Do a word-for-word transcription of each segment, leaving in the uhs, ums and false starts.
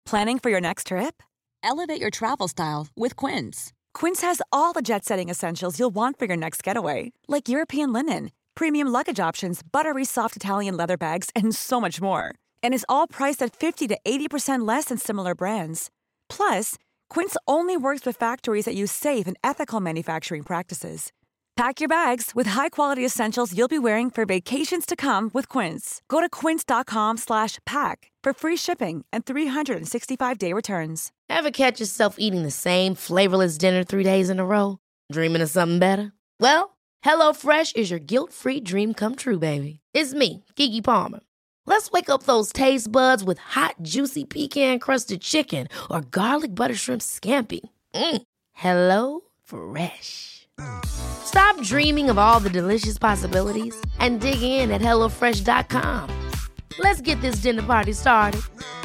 Planning for your next trip? Elevate your travel style with Quince. Quince has all the jet-setting essentials you'll want for your next getaway, like European linen, premium luggage options, buttery soft Italian leather bags, and so much more. And is all priced at fifty to eighty percent less than similar brands. Plus, Quince only works with factories that use safe and ethical manufacturing practices. Pack your bags with high-quality essentials you'll be wearing for vacations to come with Quince. Go to quince.com slash pack for free shipping and three sixty-five day returns. Ever catch yourself eating the same flavorless dinner three days in a row? Dreaming of something better? Well, HelloFresh is your guilt-free dream come true, baby. It's me, Keke Palmer. Let's wake up those taste buds with hot, juicy pecan-crusted chicken or garlic butter shrimp scampi. Mm. Hello Fresh. Stop dreaming of all the delicious possibilities and dig in at hello fresh dot com. Let's get this dinner party started.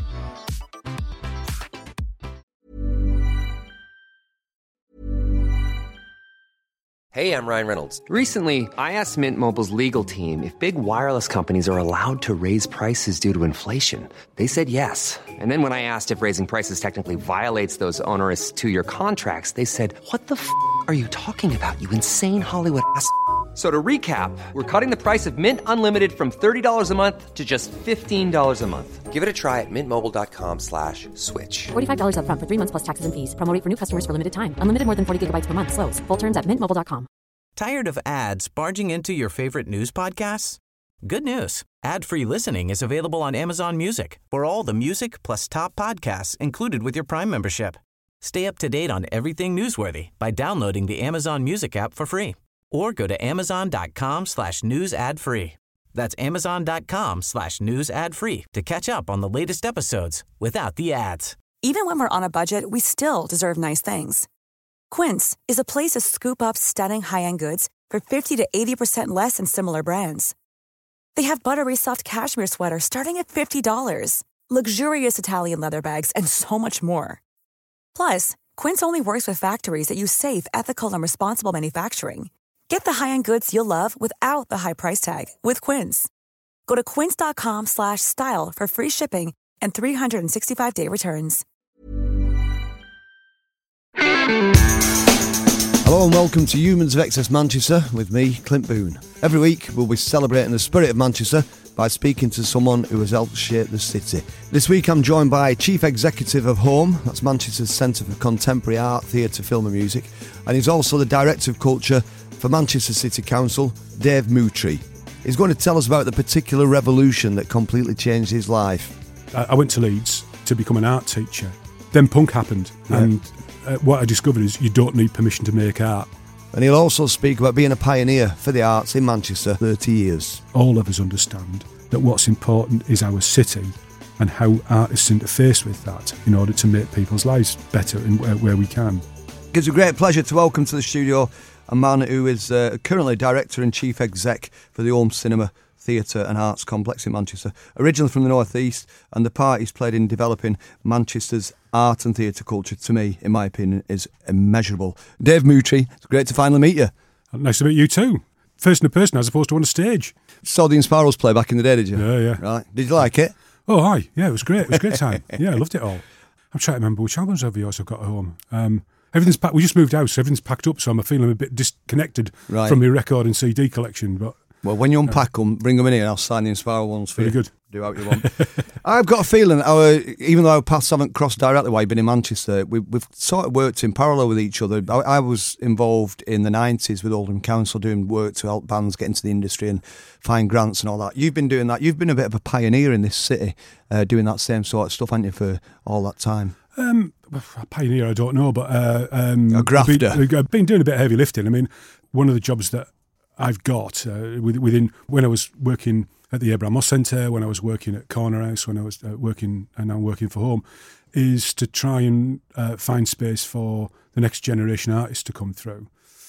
Hey, I'm Ryan Reynolds. Recently, I asked Mint Mobile's legal team if big wireless companies are allowed to raise prices due to inflation. They said yes. And then when I asked if raising prices technically violates those onerous two-year contracts, they said, what the f*** are you talking about, you insane Hollywood ass f- So to recap, we're cutting the price of Mint Unlimited from thirty dollars a month to just fifteen dollars a month. Give it a try at mintmobile.com slash switch. forty-five dollars up front for three months plus taxes and fees. Promo rate for new customers for limited time. Unlimited more than forty gigabytes per month. Slows full terms at mint mobile dot com. Tired of ads barging into your favorite news podcasts? Good news. Ad-free listening is available on Amazon Music for all the music plus top podcasts included with your Prime membership. Stay up to date on everything newsworthy by downloading the Amazon Music app for free. Or go to amazon.com slash news ad free. That's amazon.com slash news ad free to catch up on the latest episodes without the ads. Even when we're on a budget, we still deserve nice things. Quince is a place to scoop up stunning high-end goods for fifty to eighty percent less than similar brands. They have buttery soft cashmere sweaters starting at fifty dollars, luxurious Italian leather bags, and so much more. Plus, Quince only works with factories that use safe, ethical, and responsible manufacturing. Get the high-end goods you'll love without the high price tag with Quince. Go to quince.com slash style for free shipping and three sixty-five day returns. Hello and welcome to Humans of Excess Manchester with me, Clint Boone. Every week we'll be celebrating the spirit of Manchester by speaking to someone who has helped shape the city. This week I'm joined by Chief Executive of Home, that's Manchester's Centre for Contemporary Art, Theatre, Film and Music, and he's also the Director of Culture for Manchester City Council, Dave Moutry. He's going to tell us about the particular revolution that completely changed his life. I went to Leeds to become an art teacher. Then punk happened, yeah. and uh, what I discovered is you don't need permission to make art. And he'll also speak about being a pioneer for the arts in Manchester thirty years. All of us understand that what's important is our city and how artists interface with that in order to make people's lives better and where, where we can. It's a great pleasure to welcome to the studio a man who is uh, currently Director and Chief Exec for the Home Cinema, Theatre and Arts Complex in Manchester, originally from the North East, and the part he's played in developing Manchester's art and theatre culture, to me, in my opinion, is immeasurable. Dave Moutry, it's great to finally meet you. Nice to meet you too. First in person as opposed to on a stage. Saw the Sparrows play back in the day, did you? Yeah, yeah. Right. Did you like it? Oh, hi. Yeah, it was great. It was a great time. Yeah, I loved it all. I'm trying to remember which albums of yours I've got at home. Um, everything's packed. We just moved house, so everything's packed up, so I'm feeling a bit disconnected right. from my record and C D collection, but... Well, when you unpack them, bring them in here and I'll sign the Inspire ones for Very you. good. Do what you want. I've got a feeling, our, even though our paths haven't crossed directly while you've been in Manchester, we, we've sort of worked in parallel with each other. I, I was involved in the nineties with Oldham Council doing work to help bands get into the industry and find grants and all that. You've been doing that. You've been a bit of a pioneer in this city, uh, doing that same sort of stuff, haven't you, for all that time? Um, a pioneer, I don't know, but... Uh, um, a grafter. I've been, I've been doing a bit of heavy lifting. I mean, one of the jobs that I've got uh, within when I was working at the Abraham Moss Centre, when I was working at Corner House, when I was uh, working and now working for Home, is to try and uh, find space for the next generation artists to come through,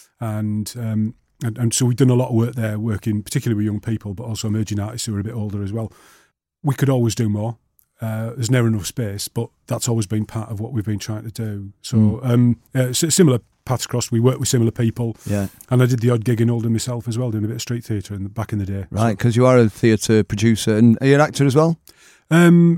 and, um, and and so we've done a lot of work there, working particularly with young people, but also emerging artists who are a bit older as well. We could always do more. Uh, there's never enough space, but that's always been part of what we've been trying to do. So mm. um, uh, similar paths crossed. We work with similar people. Yeah. And I did the odd gig in Oldham myself as well, doing a bit of street theatre in the, back in the day. Right, because so. you are a theatre producer, and are you an actor as well? Um,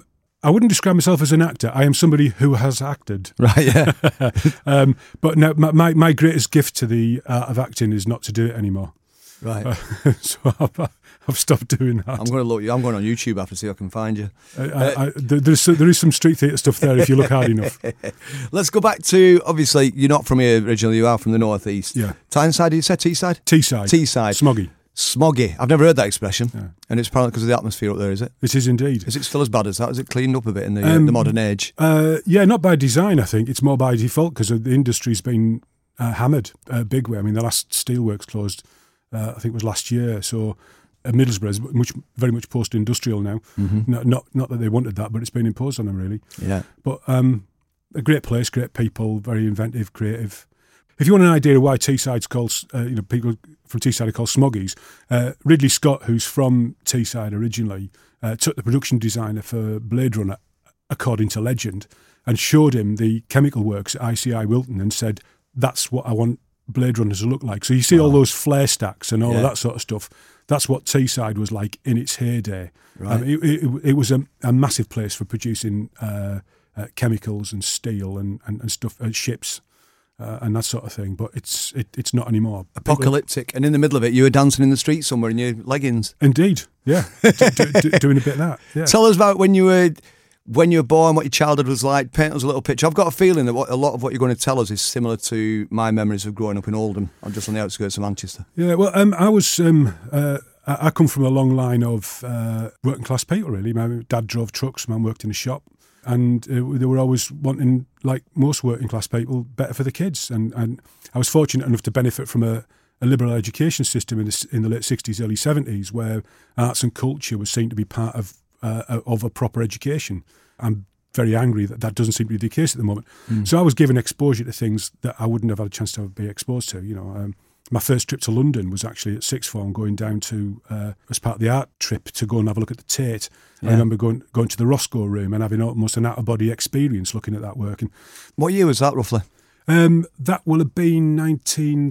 I wouldn't describe myself as an actor. I am somebody who has acted. Right, yeah. um, but no, my, my greatest gift to the art of acting is not to do it anymore. Right. Uh, so I've, I've stopped doing that. I'm going to look you. I'm going on YouTube after to see if I can find you. Uh, I, I, there, there's, there is some street theatre stuff there if you look hard enough. Let's go back to, obviously, you're not from here originally, you are from the northeast. Yeah. Tyneside, did you say Teesside? Teesside. Teesside. Smoggy. Smoggy. I've never heard that expression. Yeah. And it's probably because of the atmosphere up there, is it? It is indeed. Is it still as bad as that? Is it cleaned up a bit in the, Um, uh, the modern age? Uh, yeah, not by design, I think. It's more by default because the industry's been uh, hammered a big way. I mean, the last steelworks closed, uh, I think it was last year. So uh, Middlesbrough is much, very much post-industrial now. Mm-hmm. No, not not that they wanted that, but it's been imposed on them, really. Yeah. But um, a great place, great people, very inventive, creative. If you want an idea of why Teesside's called, uh, you know, people from Teesside are called Smoggies, uh, Ridley Scott, who's from Teesside originally, uh, took the production designer for Blade Runner, according to legend, and showed him the chemical works at I C I Wilton and said, that's what I want Blade Runner to look like. So you see all those flare stacks and all Yeah. of that sort of stuff. That's what Teesside was like in its heyday. Right. Um, it, it, it was a, a massive place for producing uh, uh, chemicals and steel and, and, and stuff, uh, ships. Uh, and that sort of thing, but it's it, it's not anymore. Apocalyptic, and in the middle of it, you were dancing in the street somewhere in your leggings. Indeed, yeah, do, do, do, doing a bit of that. Yeah. Tell us about when you were when you were born, what your childhood was like. Paint us a little picture. I've got a feeling that what, a lot of what you're going to tell us is similar to my memories of growing up in Oldham. I'm just on the outskirts of Manchester. Yeah, well, um, I was um, uh, I I come from a long line of uh, working class people. Really, my dad drove trucks, my mum worked in a shop. And uh, they were always wanting, like most working class people, better for the kids. And, and I was fortunate enough to benefit from a, a liberal education system in the, in the late sixties, early seventies, where arts and culture was seen to be part of uh, of a proper education. I'm very angry that that doesn't seem to be the case at the moment. Mm. So I was given exposure to things that I wouldn't have had a chance to be exposed to. You know, um, my first trip to London was actually at sixth form, going down to, uh, as part of the art trip, to go and have a look at the Tate. Yeah. I remember going going to the Roscoe room and having almost an out-of-body experience looking at that work. And what year was that, roughly? Um, that will have been nineteen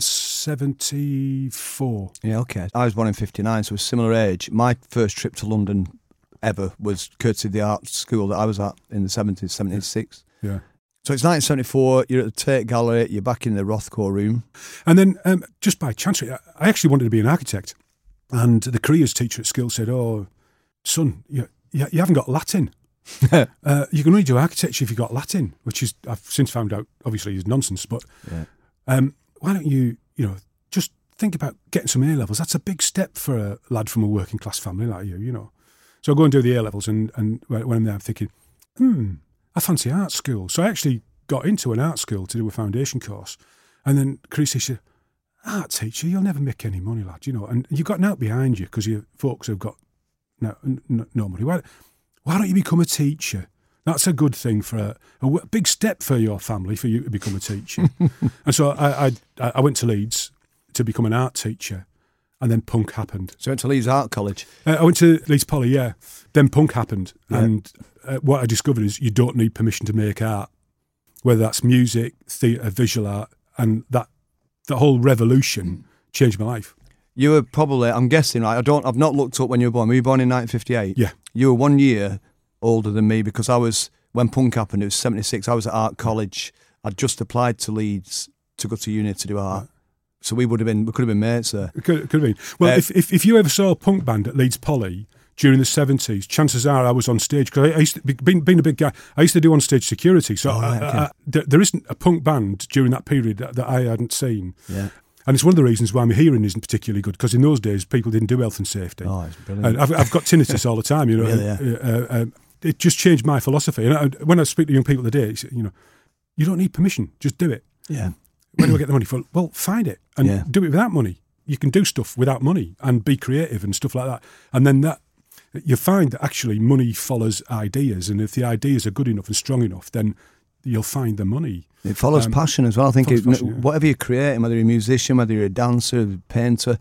seventy-four. Yeah, okay. I was born in fifty-nine, so a similar age. My first trip to London ever was courtesy of the art school that I was at in the seventies, seventy-six. Yeah. So it's nineteen seventy-four, you're at the Tate Gallery, you're back in the Rothko room. And then, um, just by chance, I actually wanted to be an architect. And the careers teacher at school said, oh, son, you, you, you haven't got Latin. uh, you can only do architecture if you've got Latin, which is, I've since found out, obviously, is nonsense. But yeah. um, why don't you, you know, just think about getting some A-levels. That's a big step for a lad from a working class family like you, you know. So I go and do the A-levels, and, and when I'm there, I'm thinking, hmm, I fancy art school. So I actually got into an art school to do a foundation course. And then Chris said, art teacher, you'll never make any money, lad, you know. And you've got out behind you because you folks have got no, no, no money. Why, why don't you become a teacher? That's a good thing for a, a big step for your family, for you to become a teacher. And so I, I I went to Leeds to become an art teacher. And then punk happened. So you went to Leeds Art College? Uh, I went to Leeds Poly, yeah. Then punk happened. Yeah. And uh, what I discovered is you don't need permission to make art, whether that's music, theatre, visual art. And that the whole revolution changed my life. You were probably, I'm guessing, right? I don't, I've not looked up when you were born. Were you born in nineteen fifty-eight? Yeah. You were one year older than me because I was, when punk happened, it was seventy-six. I was at Art College. I'd just applied to Leeds to go to uni to do art. Right. So we would have been, we could have been mates there. It could, it could have been. Well, uh, if, if if you ever saw a punk band at Leeds Poly during the seventies, chances are I was on stage because I, I used to, being, being a big guy, I used to do on stage security. So oh, right, I, okay. I, there, there isn't a punk band during that period that, that I hadn't seen. Yeah. And it's one of the reasons why my hearing isn't particularly good, because in those days people didn't do health and safety. Oh, it's brilliant. And I've, I've got tinnitus all the time. You know, really, yeah. uh, uh, uh, it just changed my philosophy. And I, when I speak to young people today, it's, you know, you don't need permission, just do it. Yeah. Where do I get the money for? Well, find it and yeah. do it without money. You can do stuff without money and be creative and stuff like that. And then that you find that actually money follows ideas, and if the ideas are good enough and strong enough, then you'll find the money. It follows um, passion as well. I think it, passion, yeah. whatever you're creating, whether you're a musician, whether you're a dancer, a painter,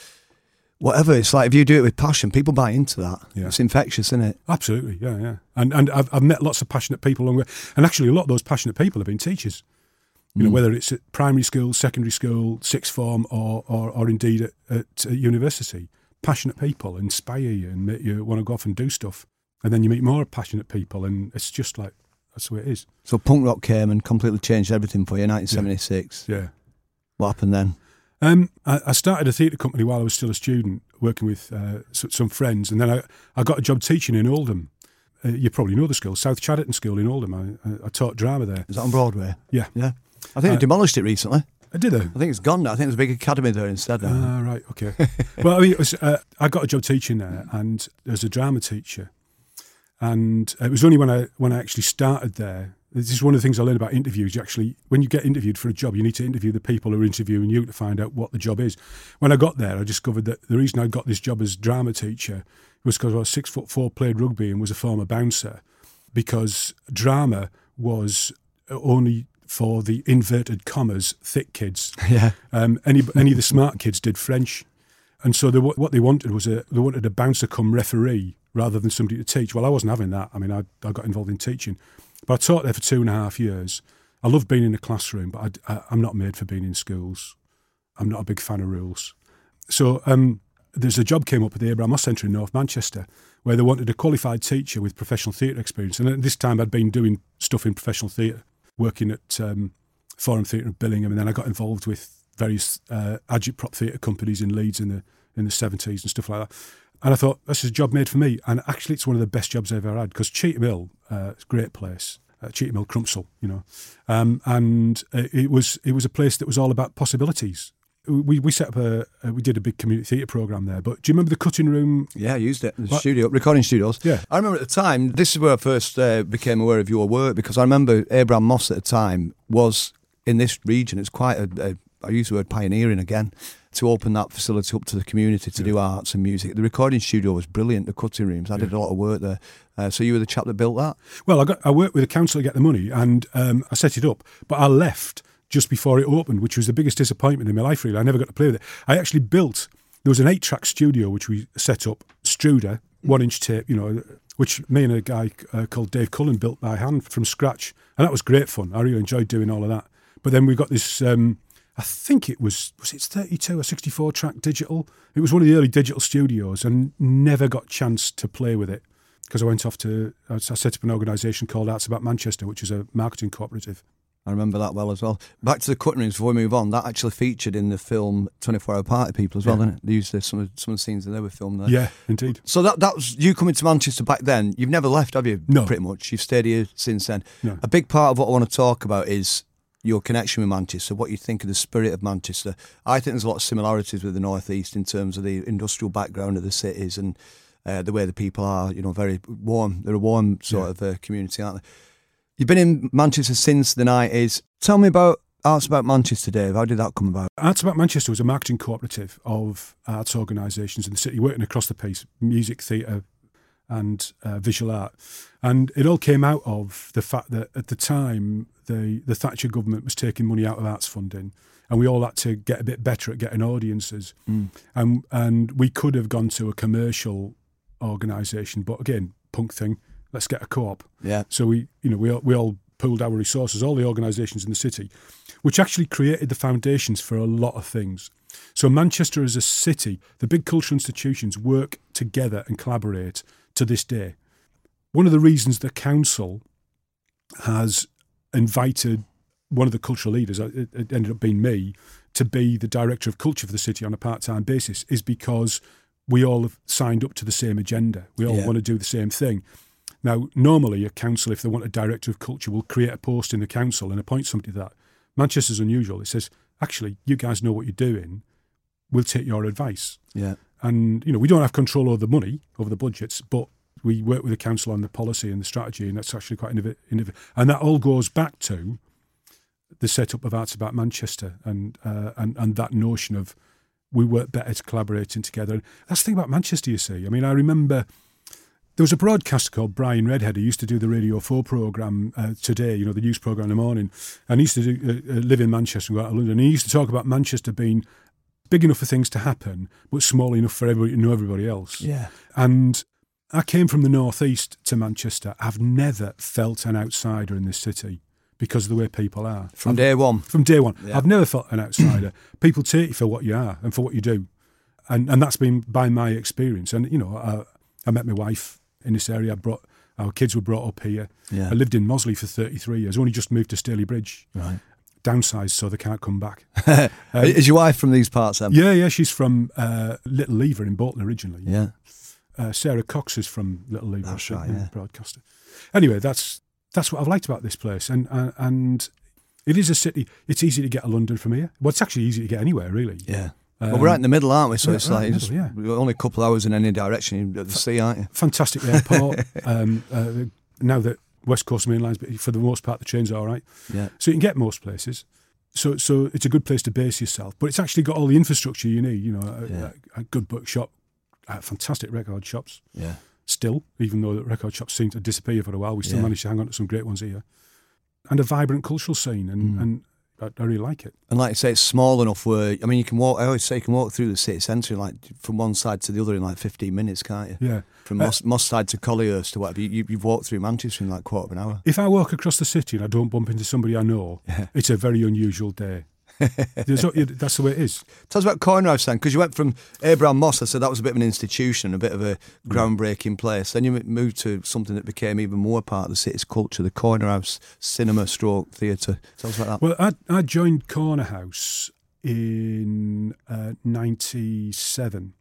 whatever, it's like if you do it with passion, people buy into that. Yeah. It's infectious, isn't it? Absolutely, yeah, yeah. And and I've, I've met lots of passionate people along the way, and actually a lot of those passionate people have been teachers. You know, mm. whether it's at primary school, secondary school, sixth form, or or, or indeed at, at, at university. Passionate people inspire you and make you want to go off and do stuff. and then you meet more passionate people, and it's just like, that's the way it is. So punk rock came and completely changed everything for you in nineteen seventy-six. Yeah. What happened then? Um, I, I started a theatre company while I was still a student, working with uh, some friends, and then I, I got a job teaching in Oldham. Uh, you probably know the school, South Chadderton School in Oldham. I, I, I taught drama there. Is that on Broadway? Yeah. Yeah. I think uh, they demolished it recently. Did they? I think it's gone now. I think there's a big academy there instead now. Ah, right, okay. Well, I mean, it was, uh, I got a job teaching there, and there was a drama teacher, and it was only when I when I actually started there. This is one of the things I learned about interviews. You actually, when you get interviewed for a job, you need to interview the people who are interviewing you to find out what the job is. When I got there, I discovered that the reason I got this job as drama teacher was because I was six foot four, played rugby, and was a former bouncer. Because drama was only for the inverted commas thick kids. Yeah. Um, any any of the smart kids did French, and so they, what they wanted was a they wanted a bouncer come referee rather than somebody to teach. Well, I wasn't having that. I mean, I I got involved in teaching. But I taught there for two and a half years. I love being in the classroom, but I, I, I'm not made for being in schools. I'm not a big fan of rules. So um, there's a job came up at the Abraham Moss Centre in North Manchester where they wanted a qualified teacher with professional theatre experience. And at this time I'd been doing stuff in professional theatre, working at um, Forum Theatre of Billingham, and then I got involved with various uh, agitprop theatre companies in Leeds in the in the seventies and stuff like that. And I thought, this is a job made for me. And actually, it's one of the best jobs I've ever had, because Cheetham Hill, uh, it's a great place, uh, Cheetham Hill, Crumpsall, you know. Um, and it was it was a place that was all about possibilities. We we set up a, a we did a big community theatre programme there. But do you remember the cutting room? Yeah, I used it. The what? studio, recording studios. Yeah. I remember at the time, this is where I first uh, became aware of your work, because I remember Abraham Moss at the time was in this region. It's quite a, a I use the word pioneering again, to open that facility up to the community to yeah. do arts and music. The recording studio was brilliant, the cutting rooms. I yeah. did a lot of work there. Uh, so you were the chap that built that? Well, I got I worked with the council to get the money, and um, I set it up. But I left just before it opened, which was the biggest disappointment in my life, really. I never got to play with it. I actually built, there was an eight-track studio which we set up, Struder, one-inch tape, you know, which me and a guy uh, called Dave Cullen built by hand from scratch. And that was great fun. I really enjoyed doing all of that. But then we got this... Um, I think it was, was it thirty-two or sixty-four track digital? It was one of the early digital studios, and never got a chance to play with it because I went off to, I set up an organisation called Arts About Manchester, which is a marketing cooperative. I remember that well as well. Back to the cutting rooms before we move on, that actually featured in the film twenty-four hour Party People as well, yeah. didn't it? They used the, some, of, some of the scenes that they were filmed there. Yeah, indeed. So that that was you coming to Manchester back then. You've never left, have you? No. Pretty much. You've stayed here since then. No. A big part of what I want to talk about is your connection with Manchester, what you think of the spirit of Manchester. I think there's a lot of similarities with the North East in terms of the industrial background of the cities and uh, the way the people are, you know, very warm. They're a warm sort yeah. of uh, community, aren't they? You've been in Manchester since the nineties. Tell me about Arts About Manchester, Dave. How did that come about? Arts About Manchester was a marketing cooperative of arts organisations in the city, working across the piece, music, theatre and uh, visual art. And it all came out of the fact that at the time, the, the Thatcher government was taking money out of arts funding, and we all had to get a bit better at getting audiences. Mm. And, and we could have gone to a commercial organisation, but again, punk thing, let's get a co-op. Yeah. So we, you know, we all, we all pooled our resources, all the organisations in the city, which actually created the foundations for a lot of things. So Manchester as a city, the big cultural institutions work together and collaborate to this day. One of the reasons the council has invited one of the cultural leaders, it, it ended up being me, to be the director of culture for the city on a part-time basis is because we all have signed up to the same agenda. We all yeah. want to do the same thing. Now, normally a council, if they want a director of culture, will create a post in the council and appoint somebody to that. Manchester's unusual. It says, actually, you guys know what you're doing. We'll take your advice. Yeah. And, you know, we don't have control over the money, over the budgets, but we work with the council on the policy and the strategy, and that's actually quite innovative. And that all goes back to the setup of Arts About Manchester and uh, and and that notion of we work better collaborating together. And that's the thing about Manchester, you see. I mean, I remember there was a broadcaster called Brian Redhead who used to do the Radio four programme uh, Today, you know, the news programme in the morning, and he used to do, uh, live in Manchester and go out to London. And he used to talk about Manchester being big enough for things to happen, but small enough for everybody to know everybody else. Yeah. And I came from the North East to Manchester. I've never felt an outsider in this city because of the way people are. From I've, day one? From day one. Yeah. I've never felt an outsider. People take you for what you are and for what you do. And and that's been by my experience. And, you know, I, I met my wife in this area. I brought our kids were brought up here. Yeah. I lived in Mosley for thirty-three years. Only just moved to Staley Bridge. Right. Downsized so they can't come back. Um, Is your wife from these parts then? Yeah, yeah. She's from uh, Little Lever in Bolton originally. Yeah. Uh, Sarah Cox is from Little Lever. That's right, yeah. Broadcaster. Anyway, that's that's what I've liked about this place, and uh, and it is a city. It's easy to get to London from here. Well, it's actually easy to get anywhere, really. Yeah. Um, well, we're right in the middle, aren't we? So yeah, it's right like in the just, middle, yeah. we're only a couple of hours in any direction at the sea, aren't you? Fantastic airport. um, uh, now that West Coast Main Line's, but for the most part, the trains are all right. Yeah. So you can get most places. So so it's a good place to base yourself. But it's actually got all the infrastructure you need, you know, a, Yeah. a, a good bookshop, uh, fantastic record shops. Yeah. Still, even though the record shops seem to disappear for a while, we still Yeah. manage to hang on to some great ones here. And a vibrant cultural scene, and, Mm. and I, I really like it. And like you say, it's small enough where, I mean, you can walk, I always say you can walk through the city centre like from one side to the other in like fifteen minutes, can't you? Yeah. From Uh, Moss, Moss side to Collyhurst or whatever. You, you, you've walked through Manchester in like a quarter of an hour. If I walk across the city and I don't bump into somebody I know, Yeah. it's a very unusual day. There's no- That's the way it is. Tell us about Corner House then, because you went from Abraham Moss, I said that was a bit of an institution, a bit of a groundbreaking place. Then you moved to something that became even more part of the city's culture, the Corner House cinema stroke theatre. Tell us about that. Well, I, I joined Corner House in uh, ninety-seven,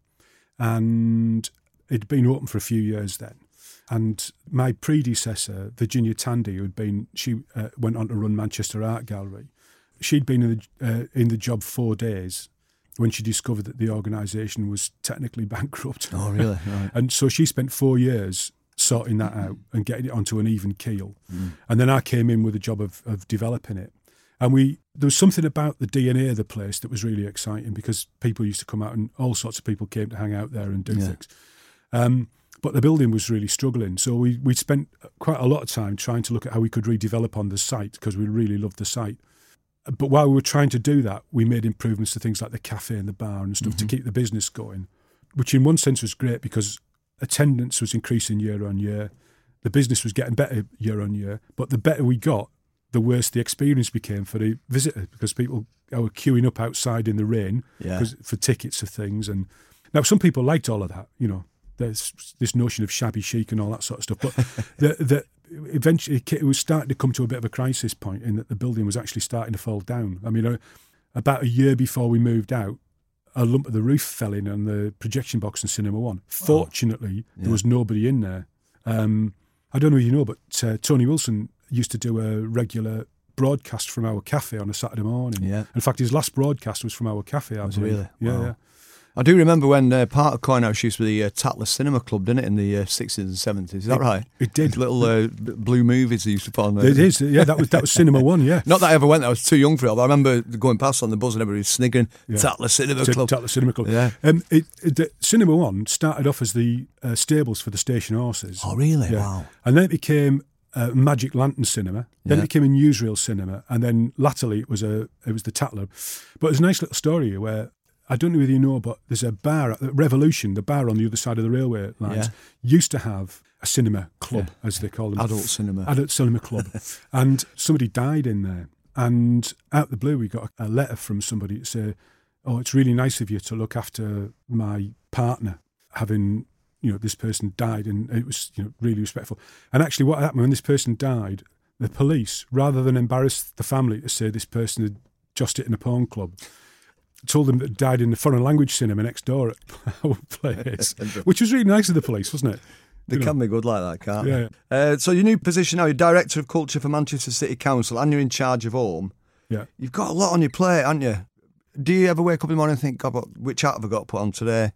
and it'd been open for a few years then. And my predecessor, Virginia Tandy, who had been, she uh, went on to run Manchester Art Gallery. She'd been in the, uh, in the job four days when she discovered that the organisation was technically bankrupt. Oh, really? Right. And so she spent four years sorting that out and getting it onto an even keel. Mm. And then I came in with the job of, of developing it. And we there was something about the D N A of the place that was really exciting, because people used to come out and all sorts of people came to hang out there and do Yeah. things. Um, but the building was really struggling. So we, we spent quite a lot of time trying to look at how we could redevelop on the site, because we really loved the site. But while we were trying to do that, we made improvements to things like the cafe and the bar and stuff Mm-hmm. to keep the business going, which in one sense was great because attendance was increasing year on year. The business was getting better year on year. But the better we got, the worse the experience became for the visitor, because people were queuing up outside in the rain Yeah. 'cause- for tickets for things. And now some people liked all of that, you know. There's this notion of shabby chic and all that sort of stuff. But the, the, eventually it was starting to come to a bit of a crisis point in that the building was actually starting to fall down. I mean, uh, about a year before we moved out, a lump of the roof fell in on the projection box in Cinema One. Fortunately, Yeah. there was nobody in there. Um, I don't know if you know, but uh, Tony Wilson used to do a regular broadcast from our cafe on a Saturday morning. Yeah. In fact, his last broadcast was from our cafe, I Was it believe. really? Yeah, Wow. yeah. I do remember when uh, part of Corner House used to be the uh, Tatler Cinema Club, didn't it, in the uh, sixties and seventies? Is that It- right? it did. Little uh, b- blue movies they used to put on there. It is, yeah, that was that was Cinema One, yeah. Not that I ever went there, I was too young for it, but I remember going past on the bus and everybody was sniggering, Yeah. Tatler Cinema T- Club. Tatler Cinema Club. Yeah. Um, it, it, the Cinema One started off as the uh, stables for the station horses. Oh, really? Yeah. Wow. And then it became uh, Magic Lantern Cinema. Then Yeah. it became a newsreel cinema, and then latterly it was a it was the Tatler. But there's a nice little story here where I don't know whether you know, but there's a bar at Revolution, the bar on the other side of the railway lines, Yeah. used to have a cinema club, Yeah. as they call them, Adult cinema. adult cinema club, and somebody died in there. And out the blue, we got a letter from somebody to say, "Oh, it's really nice of you to look after my partner, having." You know, this person died, and it was, you know, really respectful. And actually, what happened when this person died, the police, rather than embarrass the family to say this person had just it in a porn club, told them that it died in the foreign language cinema next door at our place, which was really nice of the police, wasn't it? They You know. can be good like that, can't Yeah. they? Uh, so your new position now, you're Director of Culture for Manchester City Council, and you're in charge of Home. Yeah. You've got a lot on your plate, haven't you? Do you ever wake up in the morning and think, God, what, which hat have I got to put on today?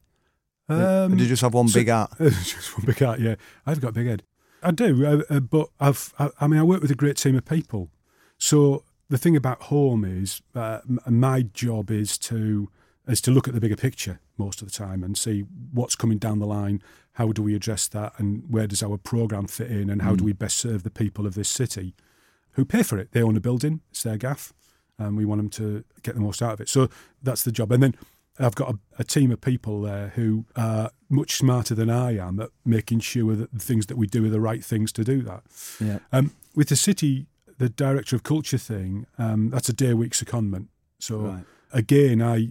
Um, or do you just have one so- big hat? Just one big hat, yeah. I've got a big head. I do, uh, uh, but I've. I, I mean, I work with a great team of people. So the thing about Home is, uh, m- my job is to is to look at the bigger picture most of the time and see what's coming down the line. How do we address that, and where does our programme fit in, and how do we best serve the people of this city, who pay for it? They own a building; it's their gaff, and we want them to get the most out of it. So that's the job, and then. I've got a, a team of people there who are much smarter than I am at making sure that the things that we do are the right things to do that. Yeah. Um, with the city, the Director of Culture thing, um, that's a day-a-week secondment. So Right. again, I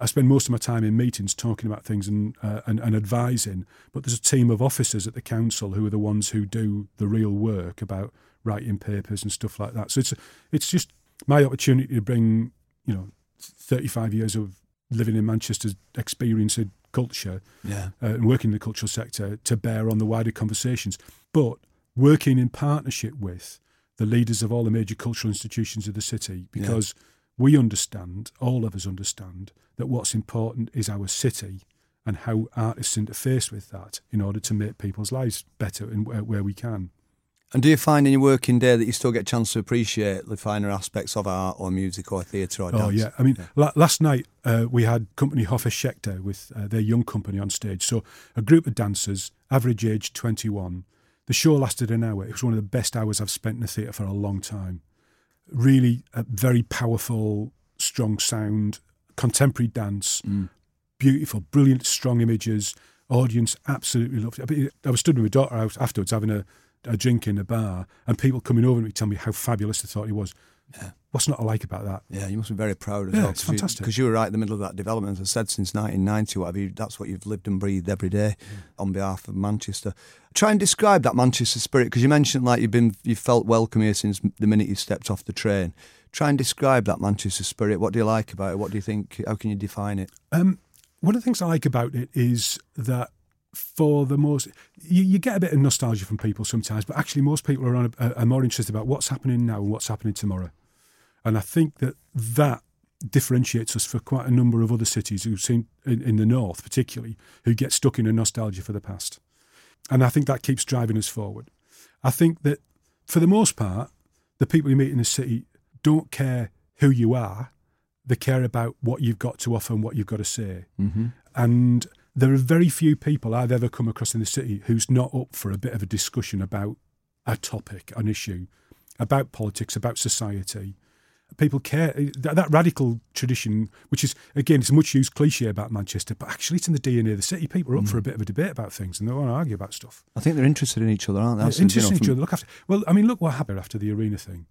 I spend most of my time in meetings talking about things and, uh, and and advising, but there's a team of officers at the council who are the ones who do the real work about writing papers and stuff like that. So it's it's just my opportunity to bring, you know, thirty-five years of living in Manchester's experience in culture yeah. uh, and working in the cultural sector to bear on the wider conversations, but working in partnership with the leaders of all the major cultural institutions of the city, because yeah. we understand, all of us understand, that what's important is our city and how artists interface with that in order to make people's lives better in where, where we can. And do you find in your working day that you still get a chance to appreciate the finer aspects of art or music or theatre or dance? Oh, yeah. I mean, yeah. La- last night uh, we had company Hoffa Schechter with uh, their young company on stage. So a group of dancers, average age twenty-one. The show lasted an hour. It was one of the best hours I've spent in a theatre for a long time. Really a very powerful, strong sound, contemporary dance, mm. beautiful, brilliant, strong images. Audience absolutely loved it. I was stood with my daughter out afterwards having a a drink in a bar, and people coming over to me tell me how fabulous they thought he was. Yeah. What's not to like about that? Yeah, you must be very proud as yeah, well. It's fantastic. Because you, you were right in the middle of that development. As I said, since nineteen ninety, whatever, you, that's what you've lived and breathed every day yeah. on behalf of Manchester. Try and describe that Manchester spirit, because you mentioned like you've been, you felt welcome here since the minute you stepped off the train. Try and describe that Manchester spirit. What do you like about it? What do you think? How can you define it? Um, one of the things I like about it is that for the most, you, you get a bit of nostalgia from people sometimes, but actually most people are, on a, are more interested about what's happening now and what's happening tomorrow. And I think that that differentiates us for quite a number of other cities who've seen, in, in the north particularly, who get stuck in a nostalgia for the past. And I think that keeps driving us forward. I think that for the most part, the people you meet in the city don't care who you are. They care about what you've got to offer and what you've got to say. Mm-hmm. And there are very few people I've ever come across in the city who's not up for a bit of a discussion about a topic, an issue, about politics, about society. People care. That, that radical tradition, which is, again, it's a much used cliche about Manchester, but actually it's in the D N A of the city. People are up mm. for a bit of a debate about things and they want to argue about stuff. I think they're interested in each other, aren't they? They're interested in each other. Look after. Well, I mean, look what happened after the arena thing.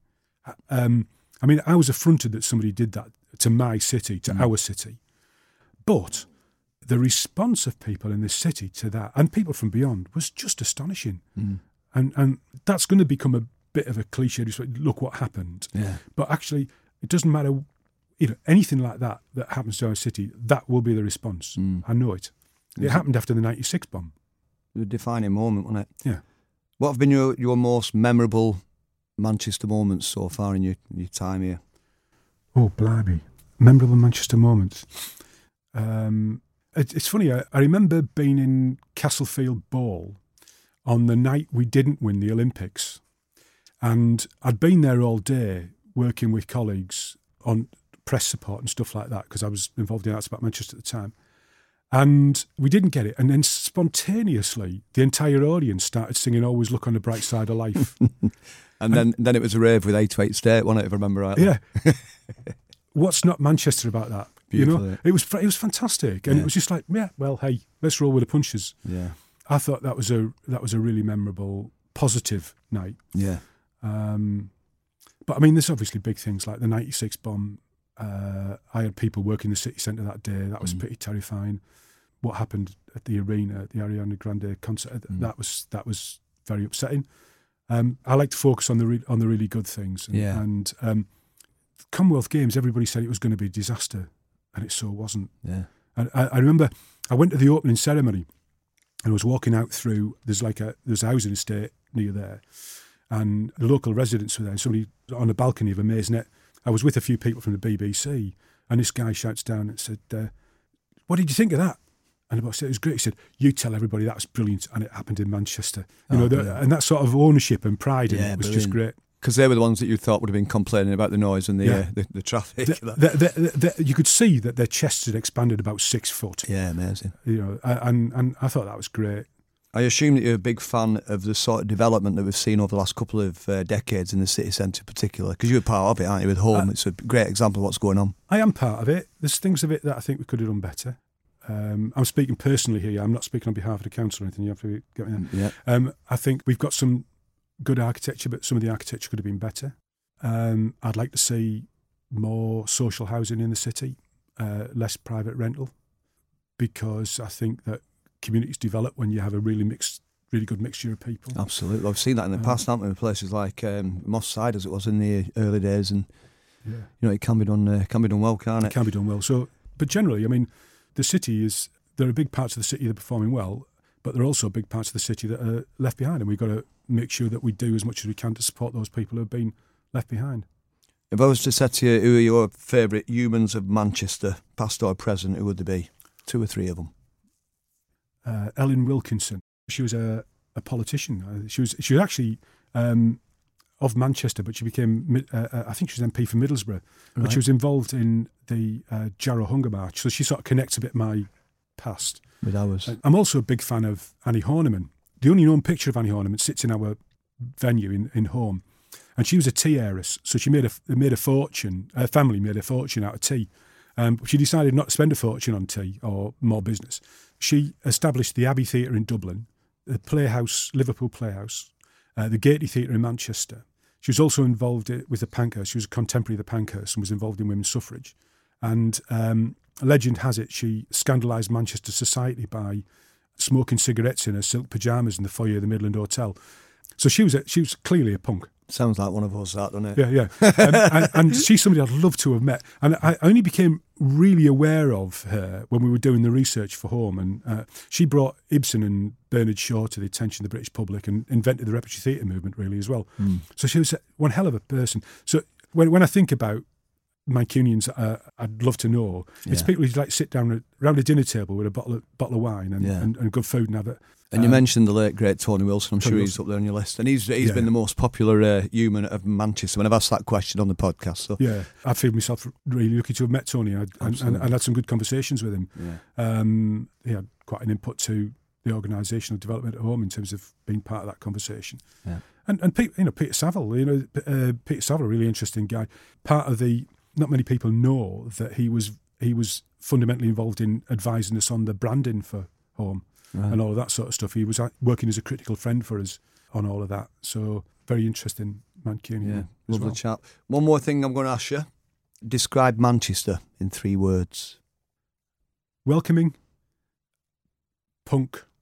Um, I mean, I was affronted that somebody did that to my city, to mm. our city. But the response of people in this city to that, and people from beyond, was just astonishing. Mm. And and that's going to become a bit of a cliche, just look what happened. Yeah. But actually, it doesn't matter, you know, anything like that that happens to our city, that will be the response. Mm. I know it. It happened after the ninety-six bomb. A defining moment, wasn't it? Yeah. What have been your, your most memorable Manchester moments so far in your, your time here? Oh, blimey. Memorable Manchester moments. Um... It's funny, I, I remember being in Castlefield Ball on the night we didn't win the Olympics. And I'd been there all day working with colleagues on press support and stuff like that, because I was involved in Arts About Manchester at the time. And we didn't get it. And then spontaneously, the entire audience started singing Always Look on the Bright Side of Life. and, and then then it was a rave with eight to eight State, wasn't it, if I remember rightly? Yeah. What's not Manchester about that? Beautiful, you know, it was it was fantastic, and yeah. it was just like, yeah, well, hey, let's roll with the punches. Yeah, I thought that was a that was a really memorable, positive night. Yeah, um, but I mean, there's obviously big things like the ninety-six bomb. Uh, I had people working the city centre that day. That was mm. pretty terrifying. What happened at the arena, at the Ariana Grande concert, mm. that was that was very upsetting. Um, I like to focus on the re- on the really good things. And, yeah, and um, Commonwealth Games, everybody said it was going to be a disaster. And it so wasn't. Yeah. And I, I remember I went to the opening ceremony and I was walking out through, there's like a, there's a housing estate near there. And the local residents were there. And somebody on a balcony of a maisonette. I was with a few people from the B B C. And this guy shouts down and said, uh, what did you think of that? And I said, it was great. He said, you tell everybody that was brilliant. And it happened in Manchester. You oh, know, the, and that sort of ownership and pride in yeah, it was brilliant. just great. Because they were the ones that you thought would have been complaining about the noise and the yeah. uh, the, the traffic. The, the, the, the, you could see that their chests had expanded about six foot. Yeah, amazing. You know, and and I thought that was great. I assume that you're a big fan of the sort of development that we've seen over the last couple of uh, decades in the city centre, in particular. Because you're part of it, aren't you? With Home, uh, it's a great example of what's going on. I am part of it. There's things of it that I think we could have done better. Um, I'm speaking personally here. I'm not speaking on behalf of the council or anything. You have to get me there. Yeah. Um, I think we've got some good architecture, but some of the architecture could have been better. Um, I'd like to see more social housing in the city. uh, less private rental, because I think that communities develop when you have a really mixed, really good mixture of people. Absolutely. I've seen that in the um, past, haven't we, in places like um, Moss Side, as it was in the early days, and yeah. you know, it can be done uh, can be done well, can't it? It can be done well. So, but generally, I mean, the city is, there are big parts of the city that are performing well, but there are also big parts of the city that are left behind, and we've got to make sure that we do as much as we can to support those people who have been left behind. If I was to say to you, who are your favourite humans of Manchester, past or present, who would they be? Two or three of them. Uh, Ellen Wilkinson. She was a, a politician. Uh, she was she was actually um, of Manchester, but she became, uh, uh, I think she was M P for Middlesbrough. Right. But she was involved in the uh, Jarrow Hunger March, so she sort of connects a bit my past. With ours. Uh, I'm also a big fan of Annie Horniman. The only known picture of Annie Horniman sits in our venue in, in Home. And she was a tea heiress, so she made a made a fortune. Her family made a fortune out of tea. Um, she decided not to spend a fortune on tea or more business. She established the Abbey Theatre in Dublin, the Playhouse, Liverpool Playhouse, uh, the Gaiety Theatre in Manchester. She was also involved with the Pankhurst. She was a contemporary of the Pankhurst and was involved in women's suffrage. And um, legend has it she scandalised Manchester society by smoking cigarettes in her silk pyjamas in the foyer of the Midland Hotel. So she was a, she was clearly a punk. Sounds like one of us, that, doesn't it? Yeah, yeah. and, and, and she's somebody I'd love to have met. And I only became really aware of her when we were doing the research for Home. And uh, she brought Ibsen and Bernard Shaw to the attention of the British public and invented the repertory theatre movement, really, as well. Mm. So she was one hell of a person. So when when I think about Mancunians uh, I'd love to know, yeah. it's people who like sit down around a dinner table with a bottle of, bottle of wine and, yeah. and, and good food and have it. And you um, mentioned the late, great Tony Wilson. I'm Tony sure he's Wilson. Up there on your list. And he's he's yeah. been the most popular uh, human of Manchester when I've asked that question on the podcast. So yeah, I feel myself really lucky to have met Tony and, and, and, and had some good conversations with him. Yeah. Um, he had quite an input to the organisational development at Home in terms of being part of that conversation. Yeah. And and Pete, you know, Peter Saville, you know, uh, Peter Saville, a really interesting guy. Part of the, not many people know that he was he was fundamentally involved in advising us on the branding for Home. Right. And all of that sort of stuff. He was working as a critical friend for us on all of that. So very interesting Mancunian. Yeah, lovely well. chap. One more thing I'm going to ask you. Describe Manchester in three words. Welcoming, punk,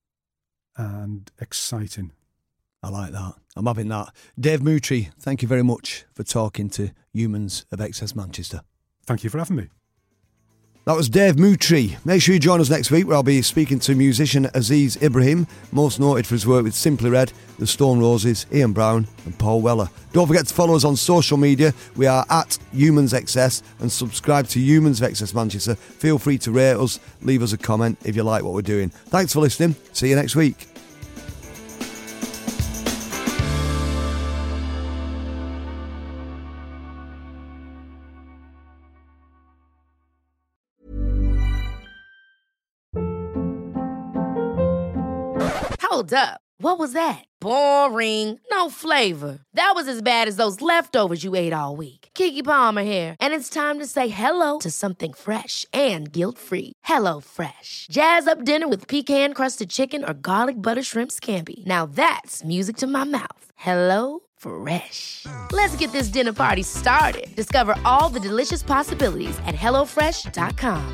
and exciting. I like that. I'm having that. Dave Moultrie, thank you very much for talking to Humans of Excess Manchester. Thank you for having me. That was Dave Moultrie. Make sure you join us next week where I'll be speaking to musician Aziz Ibrahim, most noted for his work with Simply Red, The Stone Roses, Ian Brown and Paul Weller. Don't forget to follow us on social media. We are at Humans Excess and subscribe to Humans of Excess Manchester. Feel free to rate us, leave us a comment if you like what we're doing. Thanks for listening. See you next week. Hold up. What was that? Boring. No flavor. That was as bad as those leftovers you ate all week. Keke Palmer here. And it's time to say hello to something fresh and guilt-free. Hello Fresh. Jazz up dinner with pecan-crusted chicken or garlic butter shrimp scampi. Now that's music to my mouth. Hello Fresh. Let's get this dinner party started. Discover all the delicious possibilities at hello fresh dot com.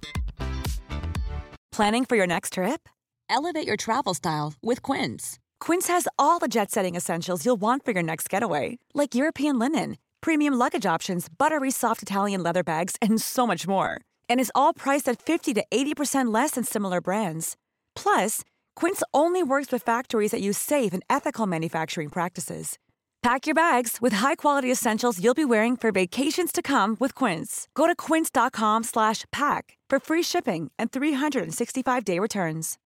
Planning for your next trip? Elevate your travel style with Quince. Quince has all the jet-setting essentials you'll want for your next getaway, like European linen, premium luggage options, buttery soft Italian leather bags, and so much more. And is all priced at fifty to eighty percent less than similar brands. Plus, Quince only works with factories that use safe and ethical manufacturing practices. Pack your bags with high-quality essentials you'll be wearing for vacations to come with Quince. Go to quince dot com slash pack for free shipping and three sixty-five day returns.